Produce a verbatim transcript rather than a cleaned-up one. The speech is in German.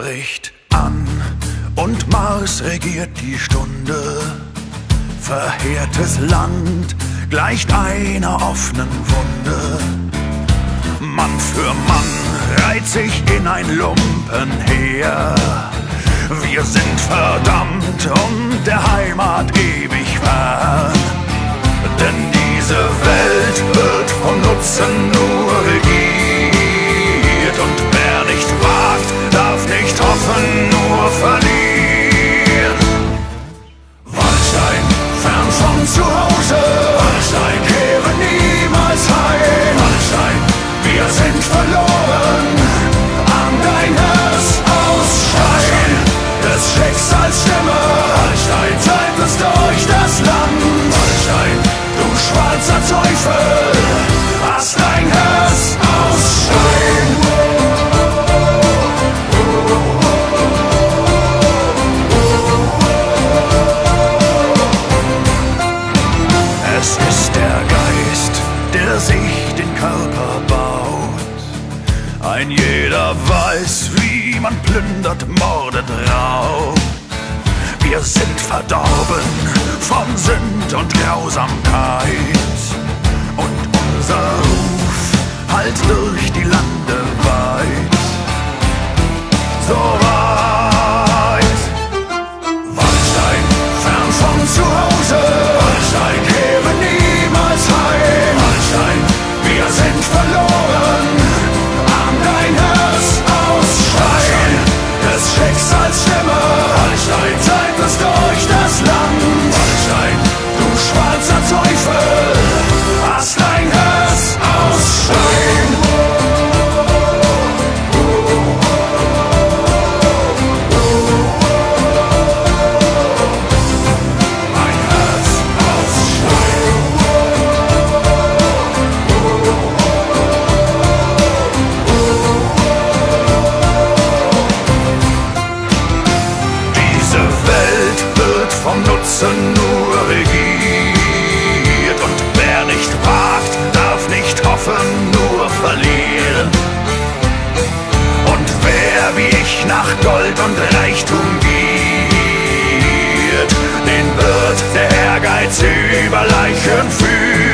bricht an und Mars regiert die Stunde. Verheertes Land gleicht einer offenen Wunde. Mann für Mann reiht sich in ein Lumpenheer. Wir sind verdammt und der Heimat ewig fern. Denn diese Welt wird vom Nutzen nur regiert. Und wer nicht wagt, darf nicht hoffen, nur verlieren. Waldstein, fern von zu Hause. Waldstein, kehre niemals heim. Waldstein, wir sind verloren. An dein Herz ausschreien. Des Schicksals Stimme. Waldstein, treibt uns durch das Land. Waldstein, du schwarzer Teufel, hast dein Herz ausschreien. Es ist der Geist, der sich den Körper baut. Ein jeder weiß, wie man plündert, mordet, raubt. Wir sind verdorben von Sünd und Grausamkeit. Und unser Ruf hallt durch die Lande weit. So weit. Waldstein, fern von zu Hause. Waldstein, kehre niemals heim. Waldstein, wir sind verloren. An dein Herz ausschreien. Des Schicksals Stimme. Waldstein, treibt uns durch das Land. Waldstein, du schwarzer Teufel, hast dein Herz ausschreien. Mein Herz ausschreien. Diese Welt wird vom Nutzen nur regiert. Und wer nicht wagt, darf nicht hoffen, nur verlieren. Und wer wie ich nach Gold und Reichtum giert, den wird der Ehrgeiz über Leichen führen.